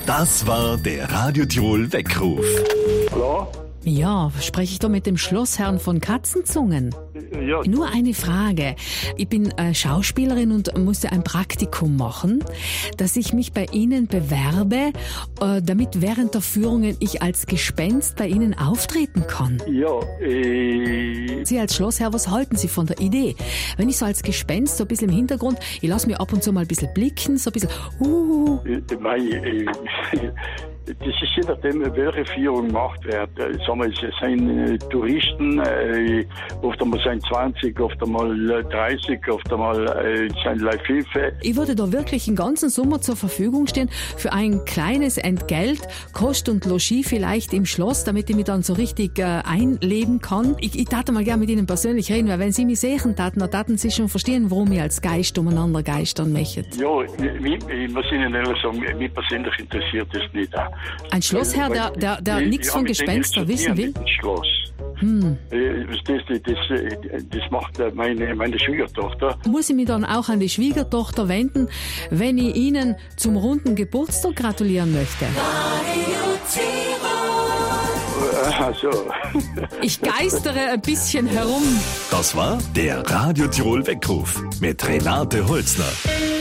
Das war der Radio Tirol Weckruf. Hallo? Ja, spreche ich doch mit dem Schlossherrn von Katzenzungen? Ja, Nur eine Frage. Ich bin Schauspielerin und musste ein Praktikum machen, dass ich mich bei Ihnen bewerbe, damit während der Führungen ich als Gespenst bei Ihnen auftreten kann. ja, Sie als Schlossherr, was halten Sie von der Idee? Wenn ich so als Gespenst so ein bisschen im Hintergrund, ich lasse mir ab und zu mal ein bisschen blicken, so ein bisschen das ist je nachdem, welche Führung gemacht wird. Sagen wir, es sind Touristen, oft einmal sind 20, oft einmal 30, oft einmal sind Leute 5. Ich würde da wirklich den ganzen Sommer zur Verfügung stehen für ein kleines Entgelt, Kost und Logis vielleicht im Schloss, damit ich mich dann so richtig einleben kann. Ich tate mal gerne mit Ihnen persönlich reden, weil wenn Sie mich sehen taten, dann taten Sie schon verstehen, warum ich als Geist umeinander geistern möchte. Ja, ich muss Ihnen ehrlich sagen, mich persönlich interessiert das nicht. Ein Schlossherr, der nichts von Gespenster wissen will? Schloss. Das macht meine Schwiegertochter. Muss ich mich dann auch an die Schwiegertochter wenden, wenn ich Ihnen zum runden Geburtstag gratulieren möchte? Ach so. Ich geistere ein bisschen herum. Das war der Radio Tirol Weckruf mit Renate Holzner.